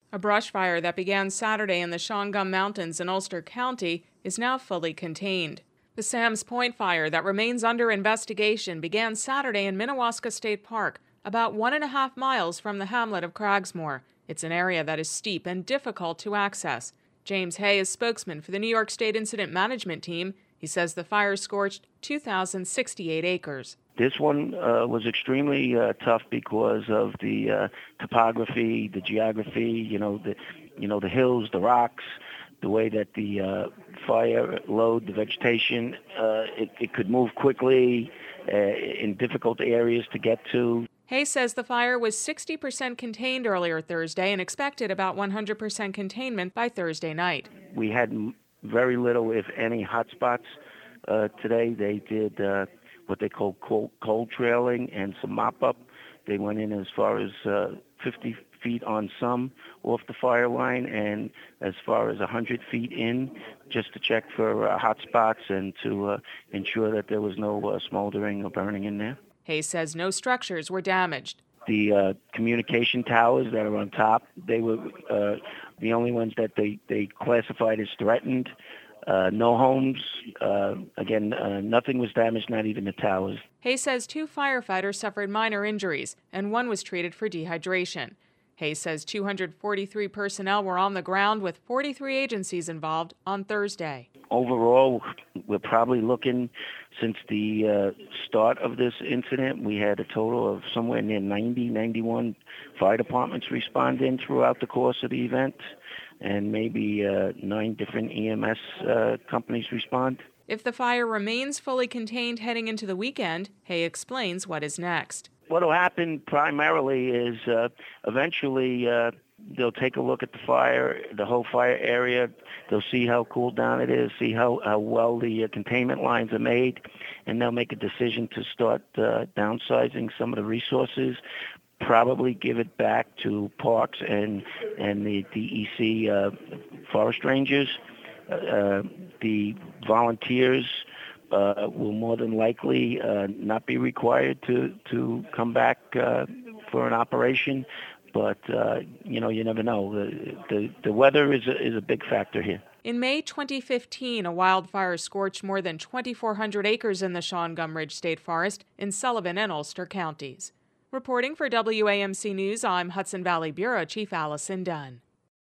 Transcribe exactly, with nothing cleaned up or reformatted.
A brush fire that began Saturday in the Shawangunk Mountains in Ulster County is now fully contained. The Sam's Point fire that remains under investigation began Saturday in Minnewaska State Park, about one and a half miles from the hamlet of Cragsmore. It's an area that is steep and difficult to access. James Hay is spokesman for the New York State Incident Management Team. He says the fire scorched two thousand sixty-eight acres. This one uh, was extremely uh, tough because of the uh, topography, the geography, you know, the, you know, the hills, the rocks, the way that the uh, fire load, the vegetation, uh, it, it could move quickly uh, in difficult areas to get to. Hay says the fire was sixty percent contained earlier Thursday and expected about one hundred percent containment by Thursday night. We had very little, if any, hot spots uh, today. They did uh, what they call cold, cold trailing and some mop-up. They went in as far as uh, fifty feet on some off the fire line and as far as one hundred feet in, just to check for uh, hot spots and to uh, ensure that there was no uh, smoldering or burning in there. Hayes says no structures were damaged. The uh, communication towers that are on top, they were uh, the only ones that they, they classified as threatened. Uh, no homes. Uh, again, uh, nothing was damaged, not even the towers. Hayes says two firefighters suffered minor injuries and one was treated for dehydration. Hayes says two hundred forty-three personnel were on the ground with forty-three agencies involved on Thursday. Overall, we're probably looking, since the uh, start of this incident, we had a total of somewhere near ninety, ninety-one fire departments respond in throughout the course of the event, and maybe uh, nine different E M S uh, companies respond. If the fire remains fully contained heading into the weekend, Hay explains what is next. What will happen primarily is uh, eventually uh, they'll take a look at the fire, the whole fire area. They'll see how cooled down it is, see how, how well the uh, containment lines are made, and they'll make a decision to start uh, downsizing some of the resources, probably give it back to parks and, and the D E C uh, forest rangers. Uh, the volunteers Uh, will more than likely uh, not be required to, to come back uh, for an operation. But, uh, you know, you never know. The, the, the weather is a, is a big factor here. In May twenty fifteen, a wildfire scorched more than twenty-four hundred acres in the Shawangunk Ridge State Forest in Sullivan and Ulster counties. Reporting for W A M C News, I'm Hudson Valley Bureau Chief Allison Dunn.